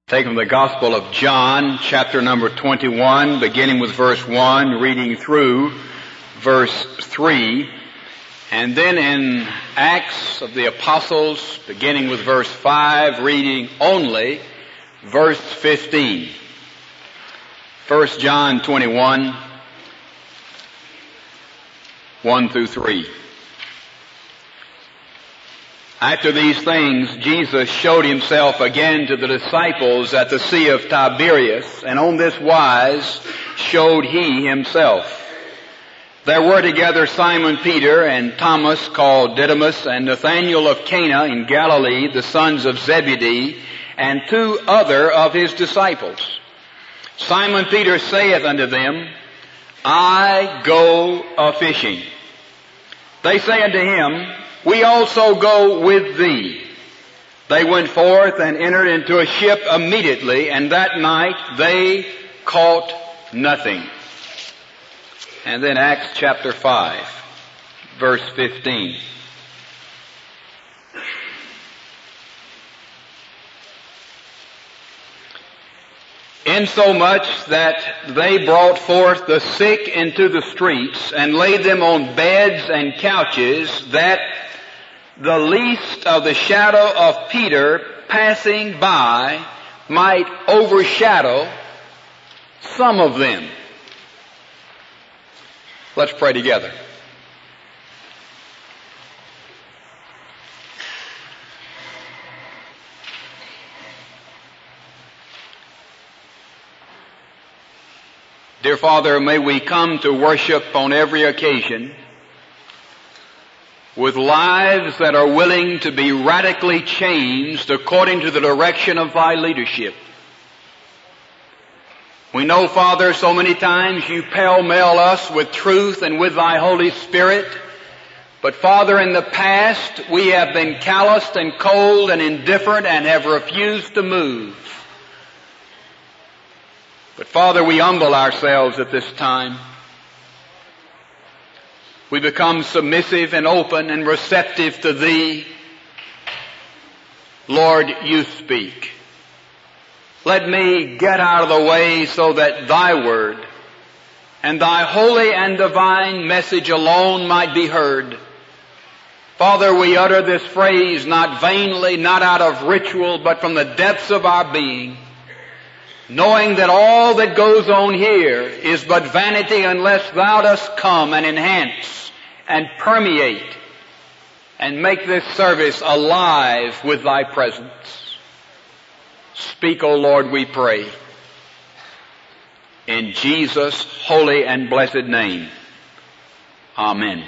Taken from the Gospel of John, chapter number 21, beginning with verse 1, reading through verse 3, and then in Acts of the Apostles, beginning with verse 5, reading only verse 15. 1 John 21, 1 through 3. After these things, Jesus showed himself again to the disciples at the Sea of Tiberias, and on this wise showed he himself. There were together Simon Peter and Thomas called Didymus and Nathanael of Cana in Galilee, the sons of Zebedee, and two other of his disciples. Simon Peter saith unto them, I go a-fishing. They say unto him, We also go with thee. They went forth and entered into a ship immediately, and that night they caught nothing. And then Acts chapter 5, verse 15. Insomuch that they brought forth the sick into the streets, and laid them on beds and couches, that the least of the shadow of Peter passing by might overshadow some of them. Let's pray together. Dear Father, may we come to worship on every occasion with lives that are willing to be radically changed according to the direction of Thy leadership. We know, Father, so many times You pell-mell us with truth and with Thy Holy Spirit. But Father, in the past we have been calloused and cold and indifferent and have refused to move. But Father, we humble ourselves at this time. We become submissive and open and receptive to Thee. Lord, You speak. Let me get out of the way so that Thy word and Thy holy and divine message alone might be heard. Father, we utter this phrase not vainly, not out of ritual, but from the depths of our being, knowing that all that goes on here is but vanity unless Thou dost come and enhance and permeate and make this service alive with Thy presence. Speak, O Lord, we pray. In Jesus' holy and blessed name. Amen.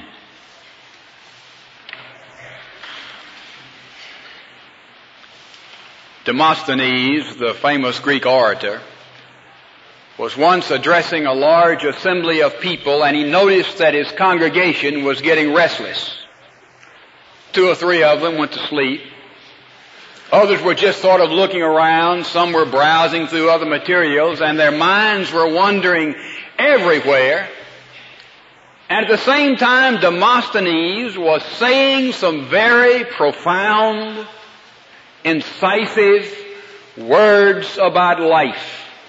Demosthenes, the famous Greek orator, was once addressing a large assembly of people, and he noticed that his congregation was getting restless. 2 or 3 of them went to sleep. Others were just sort of looking around. Some were browsing through other materials, and their minds were wandering everywhere. And at the same time, Demosthenes was saying some very profound, incisive words about life.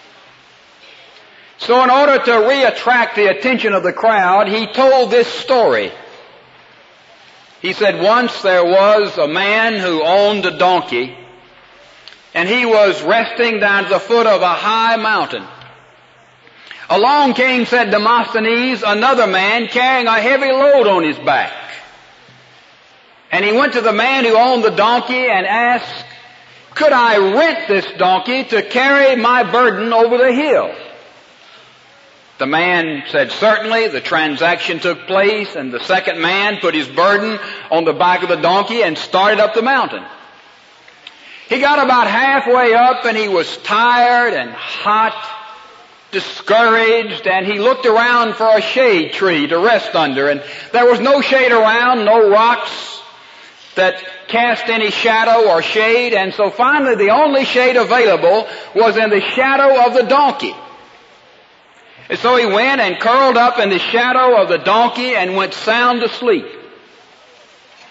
So in order to reattract the attention of the crowd, he told this story. He said, once there was a man who owned a donkey, and he was resting down at the foot of a high mountain. Along came, said Demosthenes, another man carrying a heavy load on his back. And he went to the man who owned the donkey and asked, could I rent this donkey to carry my burden over the hill? The man said, certainly. The transaction took place, and the second man put his burden on the back of the donkey and started up the mountain. He got about halfway up, and he was tired and hot, discouraged, and he looked around for a shade tree to rest under, and there was no shade around, no rocks that cast any shadow or shade, and so finally the only shade available was in the shadow of the donkey. And so he went and curled up in the shadow of the donkey and went sound asleep.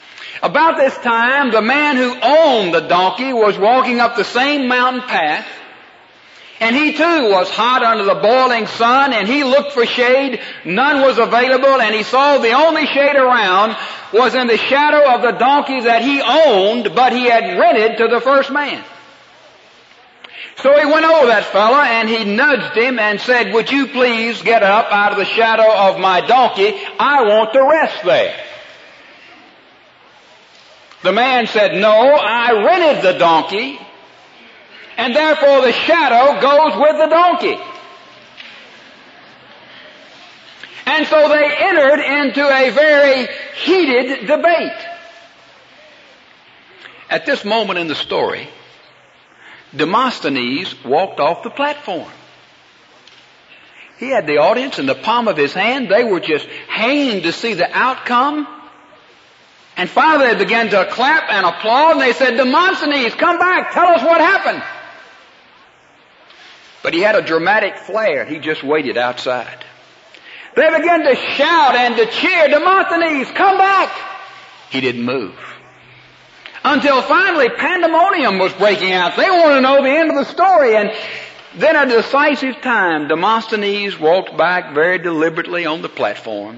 About this time, the man who owned the donkey was walking up the same mountain path, And he too was hot under the boiling sun, and he looked for shade. None was available, and he saw the only shade around was in the shadow of the donkey that he owned, but he had rented to the first man. So he went over that fellow, and he nudged him and said, "Would you please get up out of the shadow of my donkey? I want to rest there." The man said, "No, I rented the donkey, and therefore the shadow goes with the donkey." And so they entered into a very heated debate. At this moment in the story, Demosthenes walked off the platform. He had the audience in the palm of his hand. They were just hanging to see the outcome. And finally they began to clap and applaud, and they said, "Demosthenes, come back, tell us what happened." But he had a dramatic flair. He just waited outside. They began to shout and to cheer, "Demosthenes, come back!" He didn't move. Until finally pandemonium was breaking out. They wanted to know the end of the story. And then at a decisive time, Demosthenes walked back very deliberately on the platform.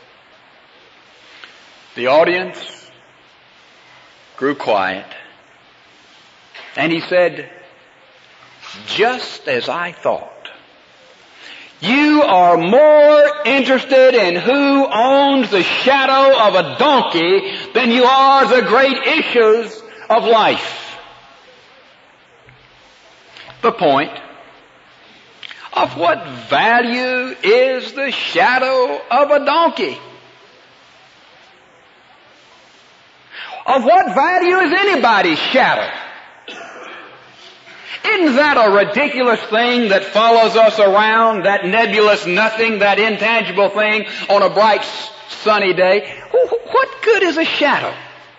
The audience grew quiet. And he said, "Just as I thought. You are more interested in who owns the shadow of a donkey than you are the great issues of life." The point: of what value is the shadow of a donkey? Of what value is anybody's shadow? Isn't that a ridiculous thing that follows us around, that nebulous nothing, that intangible thing on a bright sunny day? What good is a shadow?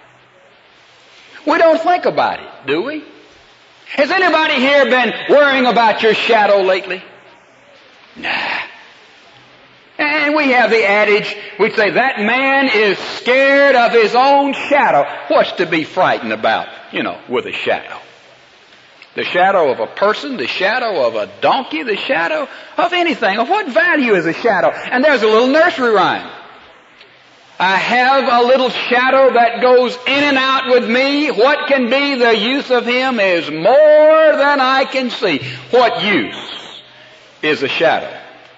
We don't think about it, do we? Has anybody here been worrying about your shadow lately? Nah. And we have the adage, we'd say, that man is scared of his own shadow. What's to be frightened about, with a shadow? The shadow of a person, the shadow of a donkey, the shadow of anything. Of what value is a shadow? And there's a little nursery rhyme. I have a little shadow that goes in and out with me. What can be the use of him is more than I can see. What use is a shadow?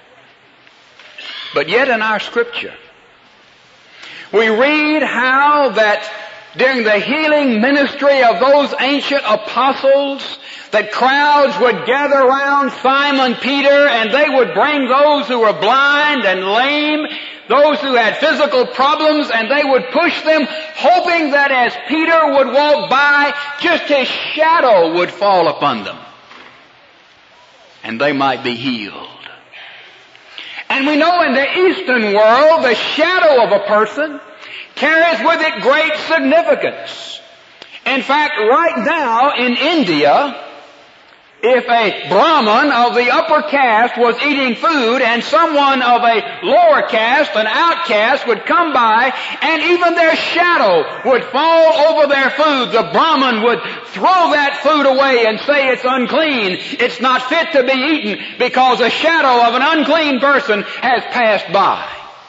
But yet in our Scripture, we read how that during the healing ministry of those ancient apostles, that crowds would gather around Simon Peter, and they would bring those who were blind and lame, those who had physical problems, and they would push them, hoping that as Peter would walk by, just his shadow would fall upon them, and they might be healed. And we know in the Eastern world, the shadow of a person carries with it great significance. In fact, right now in India, if a Brahmin of the upper caste was eating food and someone of a lower caste, an outcast, would come by and even their shadow would fall over their food, the Brahmin would throw that food away and say it's unclean, it's not fit to be eaten because a shadow of an unclean person has passed by.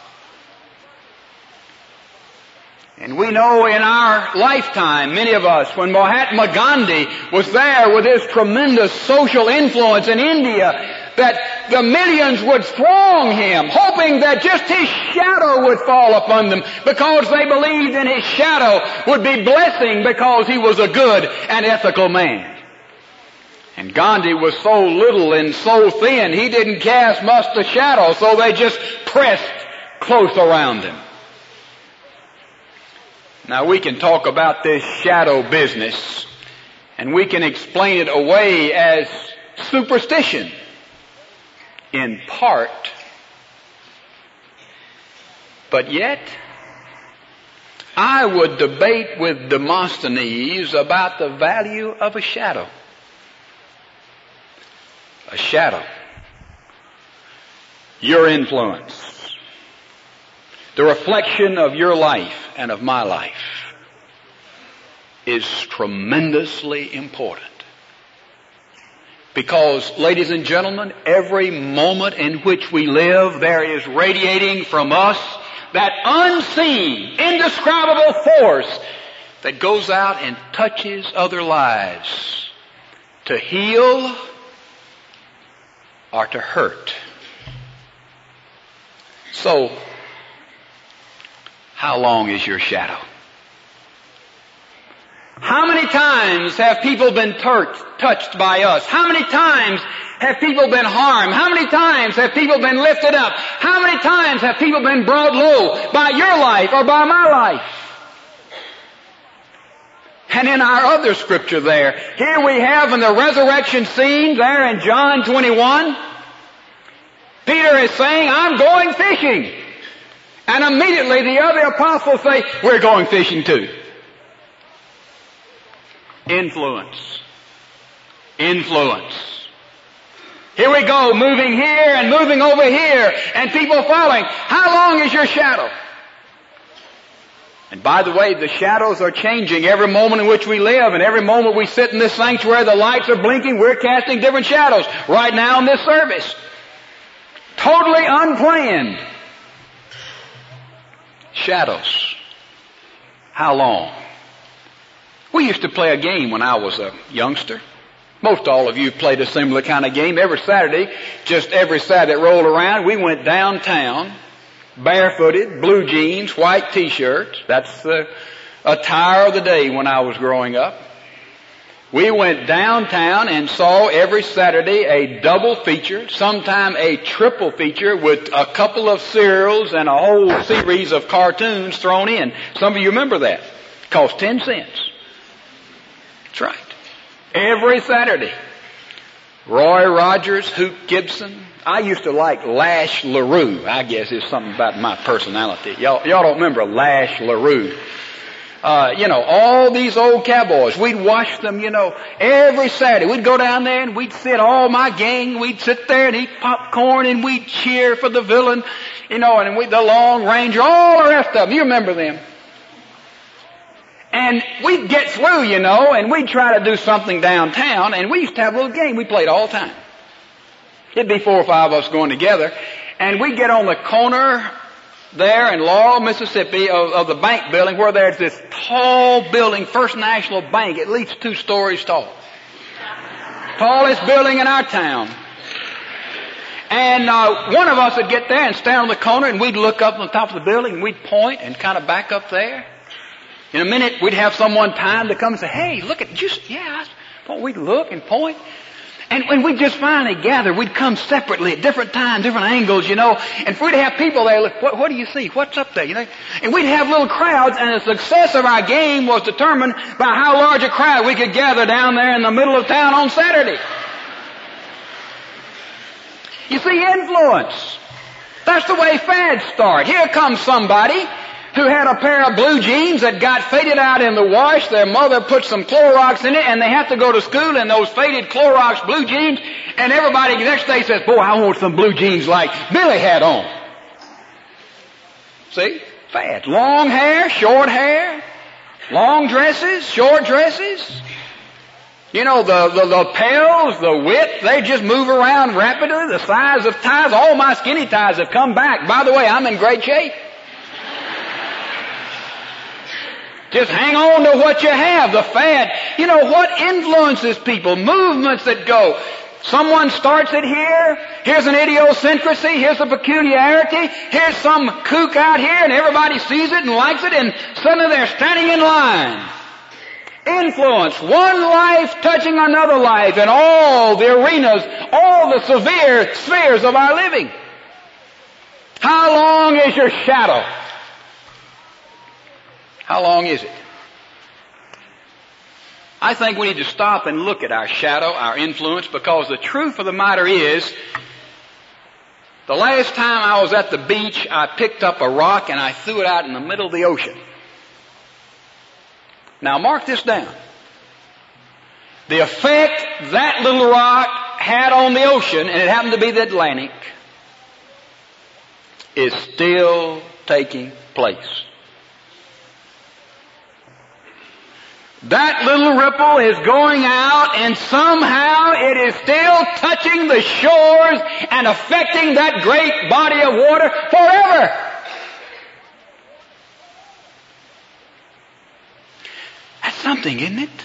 And we know in our lifetime, many of us, when Mahatma Gandhi was there with his tremendous social influence in India, that the millions would throng him, hoping that just his shadow would fall upon them, because they believed in his shadow would be blessing because he was a good and ethical man. And Gandhi was so little and so thin, he didn't cast much of shadow, so they just pressed close around him. Now we can talk about this shadow business, and we can explain it away as superstition, in part. But yet, I would debate with Demosthenes about the value of a shadow. A shadow. Your influence. The reflection of your life and of my life is tremendously important. Because, ladies and gentlemen, every moment in which we live, there is radiating from us that unseen, indescribable force that goes out and touches other lives to heal or to hurt. So, how long is your shadow? How many times have people been touched by us? How many times have people been harmed? How many times have people been lifted up? How many times have people been brought low by your life or by my life? And in our other scripture there, here we have in the resurrection scene there in John 21, Peter is saying, I'm going fishing. And immediately the other apostles say, we're going fishing too. Influence. Influence. Here we go, moving here and moving over here, and people following. How long is your shadow? And by the way, the shadows are changing every moment in which we live, and every moment we sit in this sanctuary, the lights are blinking, we're casting different shadows. Right now in this service. Totally unplanned. Shadows. How long? We used to play a game when I was a youngster. Most all of you played a similar kind of game. Every Saturday that rolled around, we went downtown, barefooted, blue jeans, white t-shirts. That's the attire of the day when I was growing up. We went downtown and saw every Saturday a double feature, sometime a triple feature with a couple of serials and a whole series of cartoons thrown in. Some of you remember that. It cost 10 cents. That's right. Every Saturday. Roy Rogers, Hoot Gibson. I used to like Lash LaRue. I guess it's something about my personality. Y'all don't remember Lash LaRue. All these old cowboys. We'd watch them, every Saturday. We'd go down there and we'd sit, all my gang, we'd sit there and eat popcorn and we'd cheer for the villain, and the Long Ranger, all the rest of them. You remember them. And we'd get through, and we'd try to do something downtown, and we used to have a little game we played all the time. It'd be 4 or 5 of us going together, and we'd get on the corner there in Laurel, Mississippi, of the bank building, where there's this tall building, First National Bank, at least 2 stories tall. Tallest building in our town. And one of us would get there and stand on the corner, and we'd look up on the top of the building, and we'd point and kind of back up there. In a minute, we'd have someone timed to come and say, hey, look at you. Yeah, we'd look and point. And when we'd just finally gather, we'd come separately at different times, different angles, and if we'd have people there, look, what do you see? What's up there? And we'd have little crowds, and the success of our game was determined by how large a crowd we could gather down there in the middle of town on Saturday. You see, influence. That's the way fads start. Here comes somebody who had a pair of blue jeans that got faded out in the wash. Their mother put some Clorox in it, and they have to go to school in those faded Clorox blue jeans, and everybody the next day says, boy, I want some blue jeans like Billy had on. See? Fad. Long hair, long dresses, short dresses. The lapels, the width, they just move around rapidly. The size of ties, all my skinny ties have come back. By the way, I'm in great shape. Just hang on to what you have, the fad. What influences people? Movements that go. Someone starts it here. Here's an idiosyncrasy. Here's a peculiarity. Here's some kook out here, and everybody sees it and likes it, and suddenly they're standing in line. Influence. One life touching another life in all the arenas, all the severe spheres of our living. How long is your shadow? How long is it? I think we need to stop and look at our shadow, our influence, because the truth of the matter is, the last time I was at the beach, I picked up a rock and I threw it out in the middle of the ocean. Now mark this down. The effect that little rock had on the ocean, and it happened to be the Atlantic, is still taking place. That little ripple is going out, and somehow it is still touching the shores and affecting that great body of water forever. That's something, isn't it?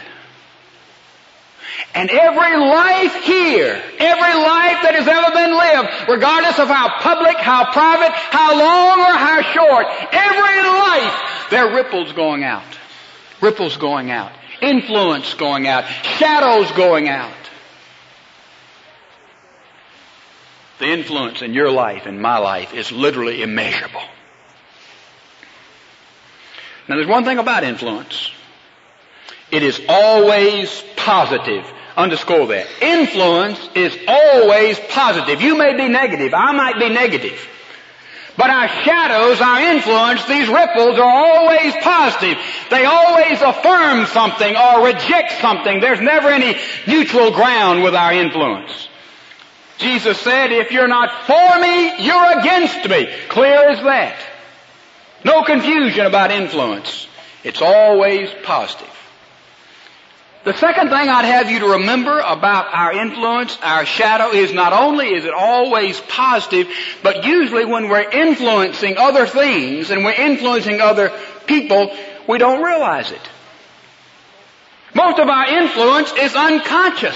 And every life here, every life that has ever been lived, regardless of how public, how private, how long or how short, every life, there are ripples going out. Ripples going out. Influence going out. Shadows going out. The influence in your life and my life is literally immeasurable. Now there's one thing about influence. It is always positive. Underscore that. Influence is always positive. You may be negative. I might be negative. But our shadows, our influence, these ripples are always positive. They always affirm something or reject something. There's never any neutral ground with our influence. Jesus said, if you're not for me, you're against me. Clear as that. No confusion about influence. It's always positive. The second thing I'd have you to remember about our influence, our shadow, is not only is it always positive, but usually when we're influencing other things and we're influencing other people, we don't realize it. Most of our influence is unconscious.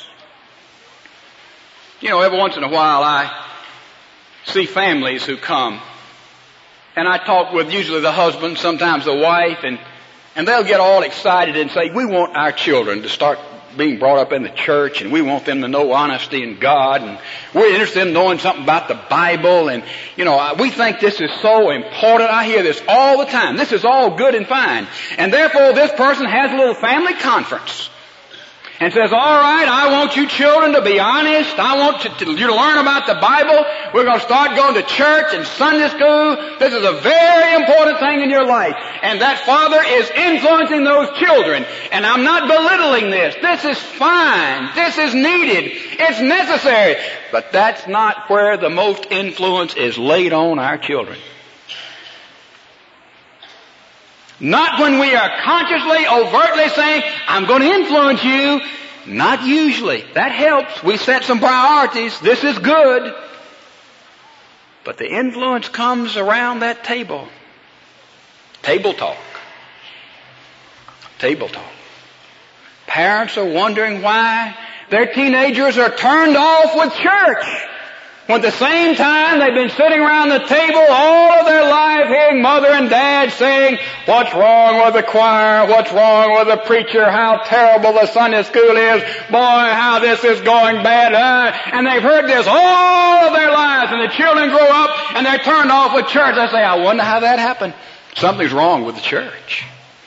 You know, every once in a while I see families who come, and I talk with usually the husband, sometimes the wife, and they'll get all excited and say, we want our children to start being brought up in the church, and we want them to know honesty in God, and we're interested in knowing something about the Bible, and, you know, we think this is so important. I hear this all the time. This is all good and fine. And therefore, this person has a little family conference and says, all right, I want you children to be honest. I want you to learn about the Bible. We're going to start going to church and Sunday school. This is a very important thing in your life. And that father is influencing those children. And I'm not belittling this. This is fine. This is needed. It's necessary. But that's not where the most influence is laid on our children. Not when we are consciously, overtly saying, I'm going to influence you. Not usually. That helps. We set some priorities. This is good. But the influence comes around that table. Table talk. Table talk. Parents are wondering why their teenagers are turned off with church. When at the same time they've been sitting around the table all of their life hearing mother and dad saying, what's wrong with the choir? What's wrong with the preacher? How terrible the Sunday school is. Boy, how this is going bad. And they've heard this all of their lives, and the children grow up and they're turned off with church. They say, I wonder how that happened. Something's wrong with the church.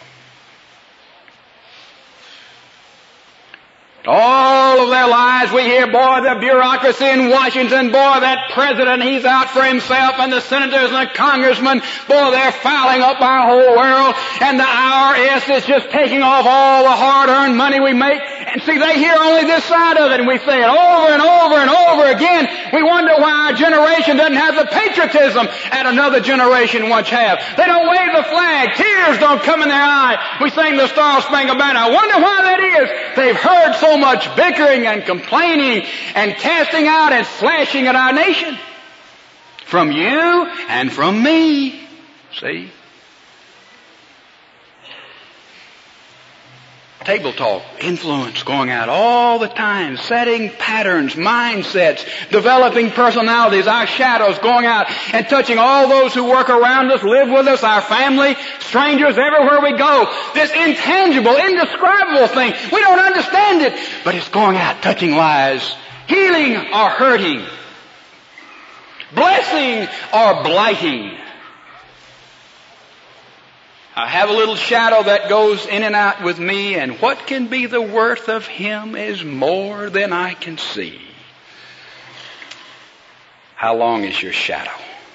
All of their lives we hear, boy, the bureaucracy in Washington, boy, that president, he's out for himself, and the senators and the congressmen, boy, they're fouling up our whole world, and the IRS is just taking off all the hard-earned money we make. And see, they hear only this side of it, and we say it over and over and over again. We wonder why our generation doesn't have the patriotism that another generation once had. They don't wave the flag. Tears don't come in their eye. We sing the Star Spangled Banner. I wonder why that is. They've heard so much bickering and complaining and casting out and slashing at our nation. From you and from me. See? Table talk, influence going out all the time, setting patterns, mindsets, developing personalities, our shadows going out and touching all those who work around us, live with us, our family, strangers, everywhere we go. This intangible, indescribable thing. We don't understand it, but it's going out, touching lives, healing or hurting, blessing or blighting. I have a little shadow that goes in and out with me, and what can be the worth of him is more than I can see. How long is your shadow?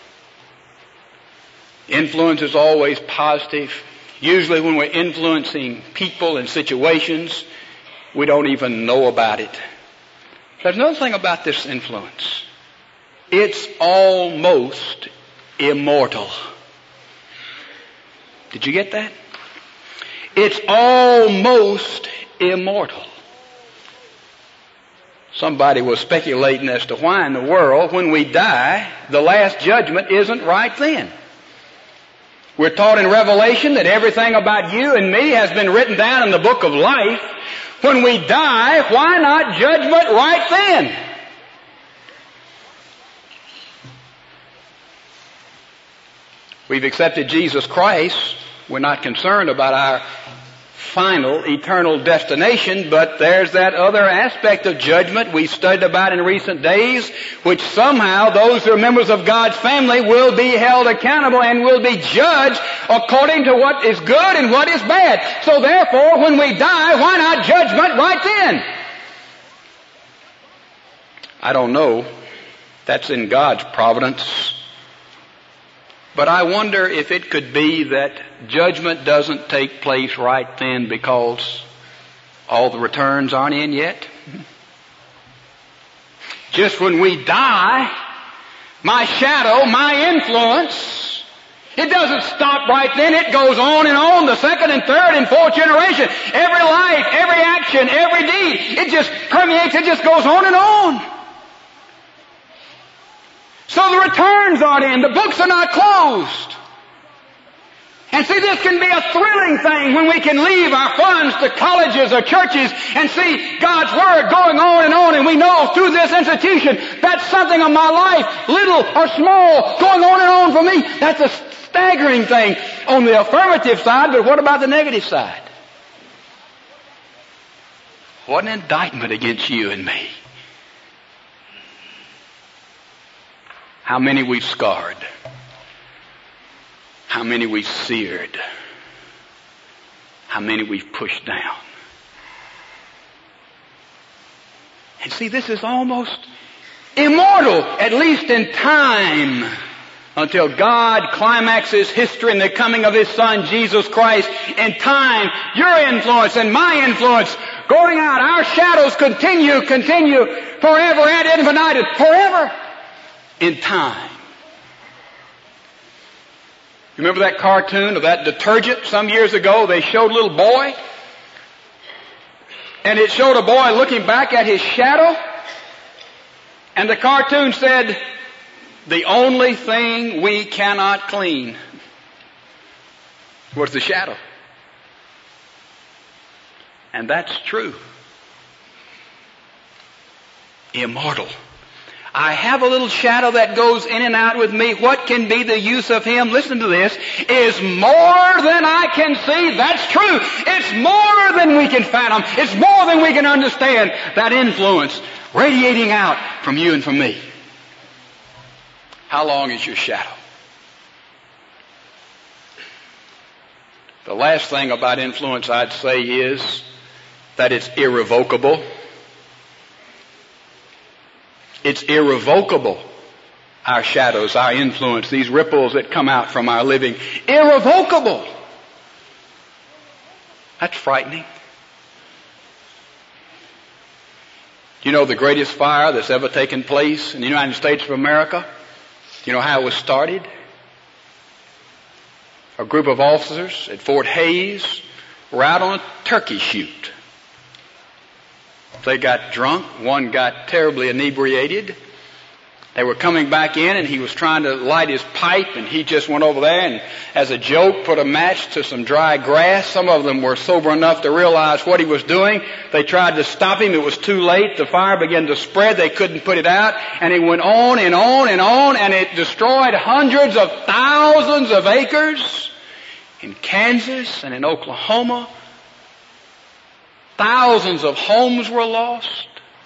Influence is always positive. Usually when we're influencing people and situations, we don't even know about it. There's another thing about this influence. It's almost immortal. Did you get that? It's almost immortal. Somebody was speculating as to why in the world, when we die, the last judgment isn't right then. We're taught in Revelation that everything about you and me has been written down in the book of life. When we die, why not judgment right then? We've accepted Jesus Christ. We're not concerned about our final eternal destination, but there's that other aspect of judgment we studied about in recent days, which somehow those who are members of God's family will be held accountable and will be judged according to what is good and what is bad. So therefore, when we die, why not judgment right then? I don't know. That's in God's providence. But I wonder if it could be that judgment doesn't take place right then because all the returns aren't in yet. Just when we die, my shadow, my influence, it doesn't stop right then. It goes on and on, the second and third and fourth generation. Every life, every action, every deed, it just permeates, it just goes on and on. So the returns aren't in. The books are not closed. And see, this can be a thrilling thing when we can leave our funds to colleges or churches and see God's Word going on, and we know through this institution that's something of my life, little or small, going on for me. That's a staggering thing on the affirmative side, but what about the negative side? What an indictment against you and me. How many we've scarred. How many we've seared. How many we've pushed down. And see, this is almost immortal, at least in time, until God climaxes history in the coming of His Son, Jesus Christ. In time, your influence and my influence going out, our shadows continue forever ad infinitum, forever. In time. You remember that cartoon of that detergent some years ago? They showed a little boy, and it showed a boy looking back at his shadow, and the cartoon said, the only thing we cannot clean was the shadow. And that's true. Immortal. I have a little shadow that goes in and out with me. What can be the use of him? Listen to this. Is more than I can see. That's true. It's more than we can fathom. It's more than we can understand. That influence radiating out from you and from me. How long is your shadow? The last thing about influence I'd say is that it's irrevocable. It's irrevocable. Our shadows, our influence, these ripples that come out from our living. Irrevocable. That's frightening. You know the greatest fire that's ever taken place in the United States of America? You know how it was started? A group of officers at Fort Hays were out on a turkey shoot. They got drunk. One got terribly inebriated. They were coming back in, and he was trying to light his pipe, and he just went over there and, as a joke, put a match to some dry grass. Some of them were sober enough to realize what he was doing. They tried to stop him. It was too late. The fire began to spread. They couldn't put it out, and it went on and on and on, and it destroyed hundreds of thousands of acres in Kansas and in Oklahoma. Thousands of homes were lost.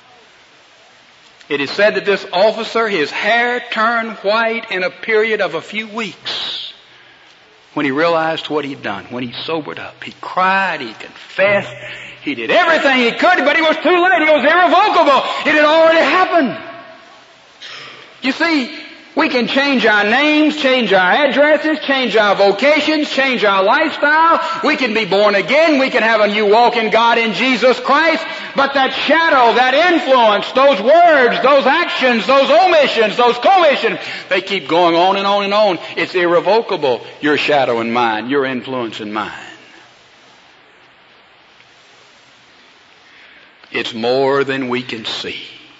It is said that this officer, his hair turned white in a period of a few weeks when he realized what he'd done, when he sobered up. He cried, he confessed, he did everything he could, but it was too late. It was irrevocable. It had already happened. You see, we can change our names, change our addresses, change our vocations, change our lifestyle. We can be born again. We can have a new walk in God in Jesus Christ. But that shadow, that influence, those words, those actions, those omissions, those commissions, they keep going on and on and on. It's irrevocable, your shadow and mine, your influence and mine. It's more than we can see.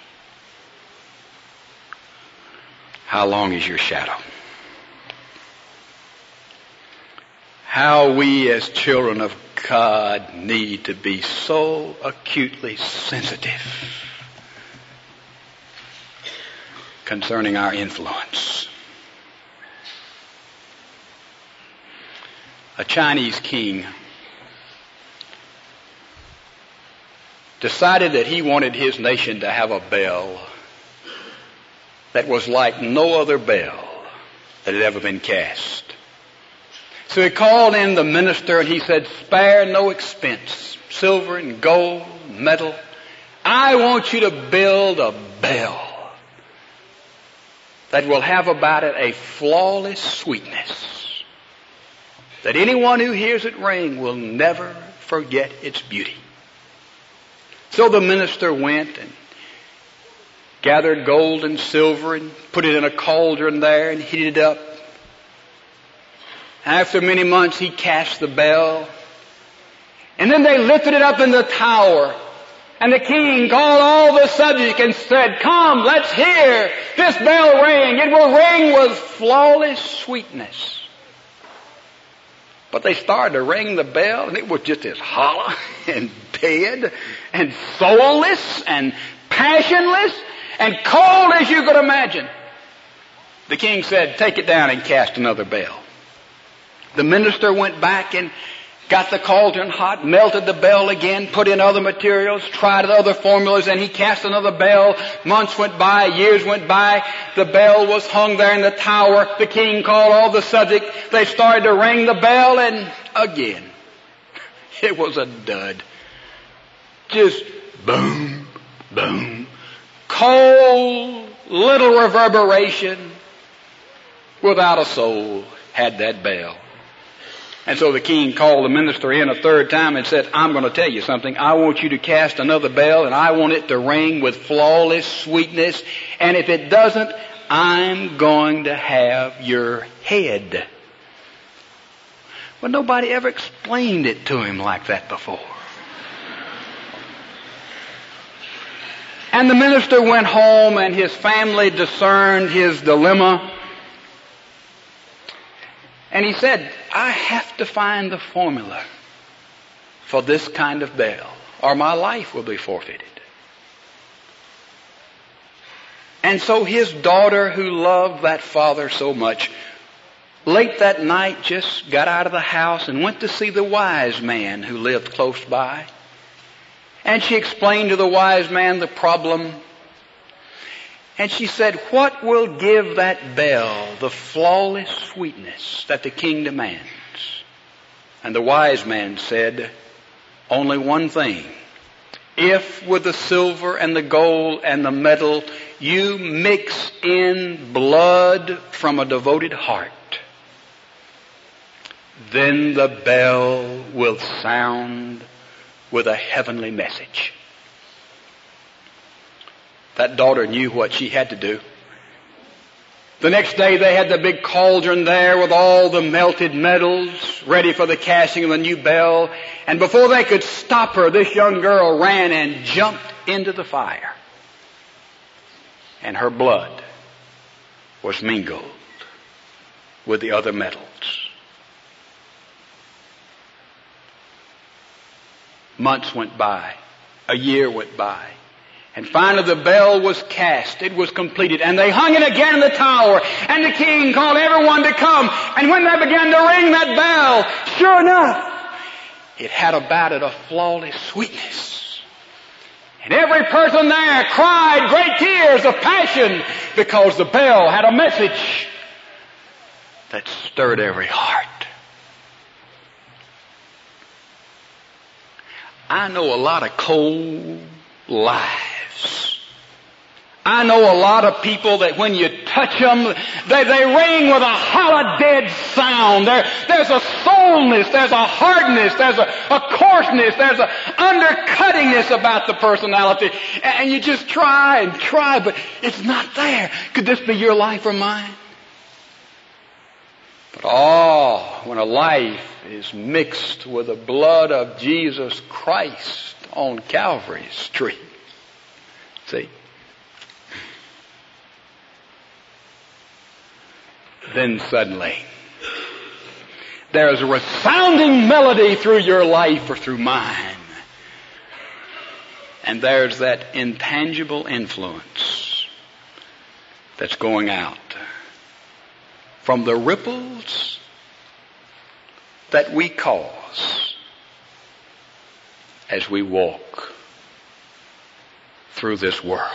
How long is your shadow? How we as children of God need to be so acutely sensitive concerning our influence. A Chinese king decided that he wanted his nation to have a bell that was like no other bell that had ever been cast. So he called in the minister and he said, spare no expense, silver and gold, metal. I want you to build a bell that will have about it a flawless sweetness, that anyone who hears it ring will never forget its beauty. So the minister went and gathered gold and silver and put it in a cauldron there and heated it up. After many months he cast the bell, and then they lifted it up in the tower, and the king called all the subjects and said, come, let's hear this bell ring. It will ring with flawless sweetness. But they started to ring the bell, and it was just as hollow and dead and soulless and passionless and cold as you could imagine. The king said, take it down and cast another bell. The minister went back and got the cauldron hot, melted the bell again, put in other materials, tried other formulas, and he cast another bell. Months went by, years went by. The bell was hung there in the tower. The king called all the subjects. They started to ring the bell, and again, it was a dud. Just boom, boom. Cold, little reverberation, without a soul had that bell. And so the king called the minister in a third time and said, I'm going to tell you something. I want you to cast another bell, and I want it to ring with flawless sweetness. And if it doesn't, I'm going to have your head. But nobody ever explained it to him like that before. And the minister went home, and his family discerned his dilemma. And he said, I have to find the formula for this kind of bell, or my life will be forfeited. And so his daughter, who loved that father so much, late that night just got out of the house and went to see the wise man who lived close by. And she explained to the wise man the problem. And she said, what will give that bell the flawless sweetness that the king demands? And the wise man said, only one thing. If with the silver and the gold and the metal you mix in blood from a devoted heart, then the bell will sound with a heavenly message. That daughter knew what she had to do. The next day they had the big cauldron there with all the melted metals ready for the casting of the new bell. And before they could stop her, this young girl ran and jumped into the fire. And her blood was mingled with the other metals. Months went by. A year went by. And finally the bell was cast. It was completed. And they hung it again in the tower. And the king called everyone to come. And when they began to ring that bell, sure enough, it had about it a flawless sweetness. And every person there cried great tears of passion because the bell had a message that stirred every heart. I know a lot of cold lives. I know a lot of people that when you touch them, they ring with a hollow, dead sound. There's a soulness, there's a hardness, there's a coarseness, there's an undercuttingness about the personality. And you just try and try, but it's not there. Could this be your life or mine? But when a life is mixed with the blood of Jesus Christ on Calvary's tree. See? Then suddenly, there's a resounding melody through your life or through mine. And there's that intangible influence that's going out from the ripples that we cause as we walk through this world.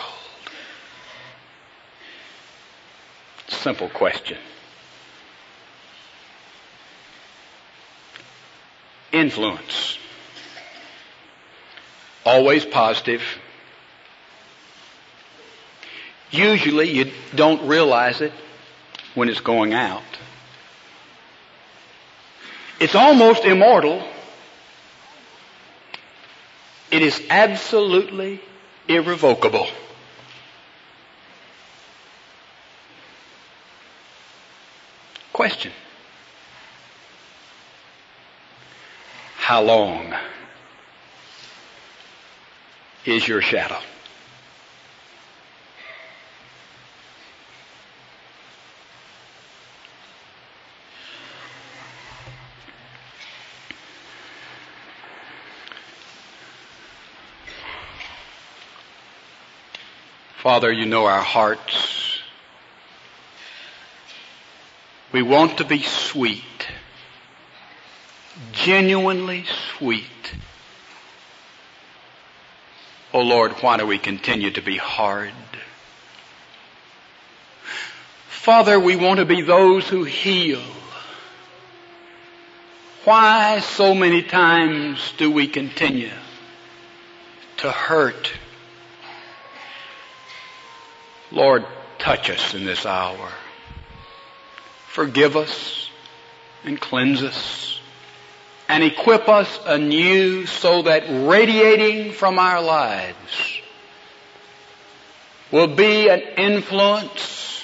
Simple question. Influence. Always positive. Usually you don't realize it when it's going out. It's almost immortal. It is absolutely irrevocable. Question. How long is your shadow? Father, you know our hearts. We want to be sweet, genuinely sweet. Oh Lord, why do we continue to be hard? Father, we want to be those who heal. Why so many times do we continue to hurt? Lord, touch us in this hour. Forgive us and cleanse us and equip us anew so that radiating from our lives will be an influence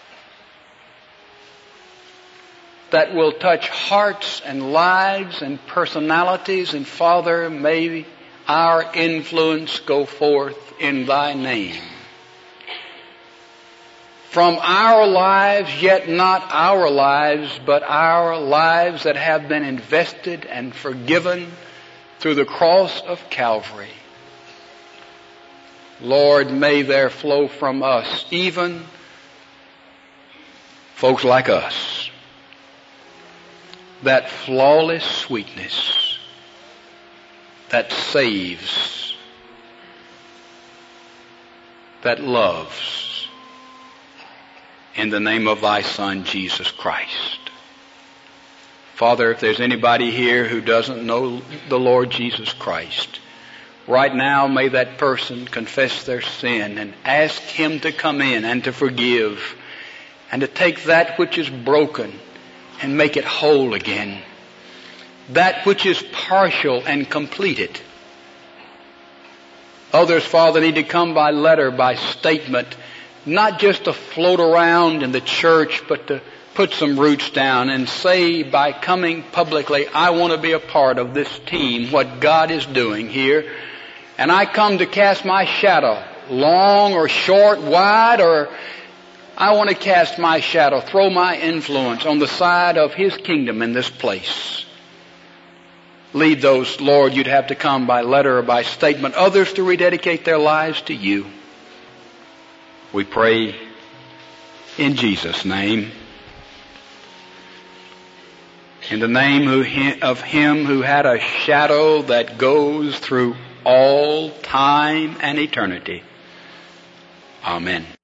that will touch hearts and lives and personalities. And Father, may our influence go forth in Thy name. From our lives, yet not our lives, but our lives that have been invested and forgiven through the cross of Calvary. Lord, may there flow from us, even folks like us, that flawless sweetness that saves, that loves, in the name of Thy Son, Jesus Christ. Father, if there's anybody here who doesn't know the Lord Jesus Christ, right now may that person confess their sin and ask Him to come in and to forgive and to take that which is broken and make it whole again. That which is partial and complete it. Others, Father, need to come by letter, by statement, not just to float around in the church, but to put some roots down and say by coming publicly, I want to be a part of this team, what God is doing here. And I come to cast my shadow, long or short, wide, or I want to cast my shadow, throw my influence on the side of His kingdom in this place. Lead those, Lord, you'd have to come by letter or by statement. Others to rededicate their lives to You. We pray in Jesus' name. In the name of Him who had a shadow that goes through all time and eternity. Amen.